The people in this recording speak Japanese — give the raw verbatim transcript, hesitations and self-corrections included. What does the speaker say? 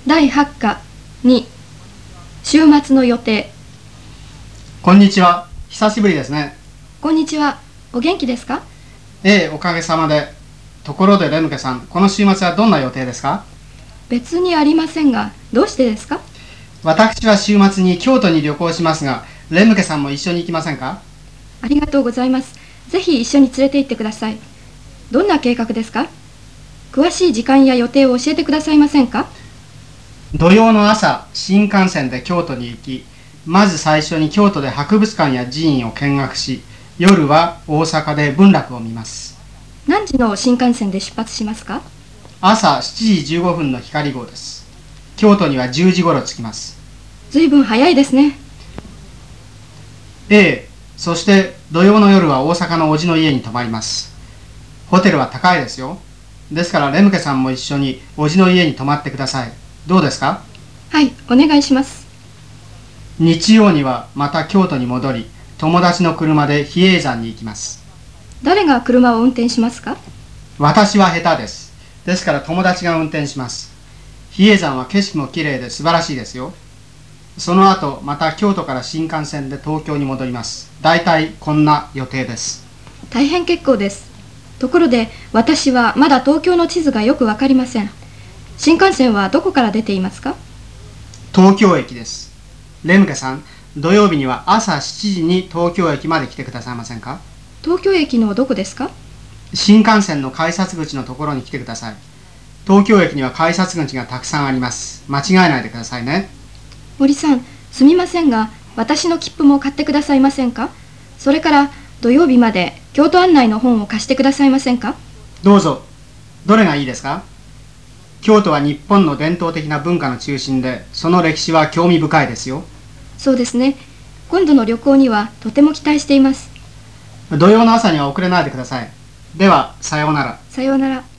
だいはち課に週末の予定。 こんにちは。久しぶりですね。 こんにちは。お元気ですか？ ええ、おかげさまで。ところでレムケさん、この週末はどんな予定ですか？ 別にありませんが、どうしてですか？ 私は週末に京都に旅行しますが、レムケさんも一緒に行きませんか？ ありがとうございます。ぜひ一緒に連れて行ってください。どんな計画ですか？詳しい時間や予定を教えてくださいませんか？ 土曜の朝、新幹線で京都に行き、まず最初に京都で博物館や寺院を見学し、夜は大阪で文楽を見ます。 何時の新幹線で出発しますか？ 朝しちじじゅうごふんの光号です。京都にはじゅうじ頃着きます。 ずいぶん早いですね。 ええ、そして土曜の夜は大阪の叔父の家に泊まります。ホテルは高いですよ。ですからレムケさんも一緒に叔父の家に泊まってください。どうですか？ はい、お願いします。 日曜にはまた京都に戻り、友達の車で比叡山に行きます。 誰が車を運転しますか？ 私は下手です。ですから友達が運転します。比叡山は景色もきれいで素晴らしいですよ。その後また京都から新幹線で東京に戻ります。だいたいこんな予定です。 大変結構です。ところで、私はまだ東京の地図がよくわかりません。新幹線はどこから出ていますか？ 東京駅です。レムケさん、土曜日には朝しちじに東京駅まで来てくださいませんか？ 東京駅のどこですか？ 新幹線の改札口のところに来てください。東京駅には改札口がたくさんあります。間違えないでくださいね。 森さん、すみませんが、私の切符も買ってくださいませんか？それから土曜日まで京都案内の本を貸してくださいませんか？ どうぞ。どれがいいですか？京都は日本の伝統的な文化の中心で、その歴史は興味深いですよ。 そうですね。今度の旅行にはとても期待しています。 土曜の朝には遅れないでください。では、さようなら。 さようなら。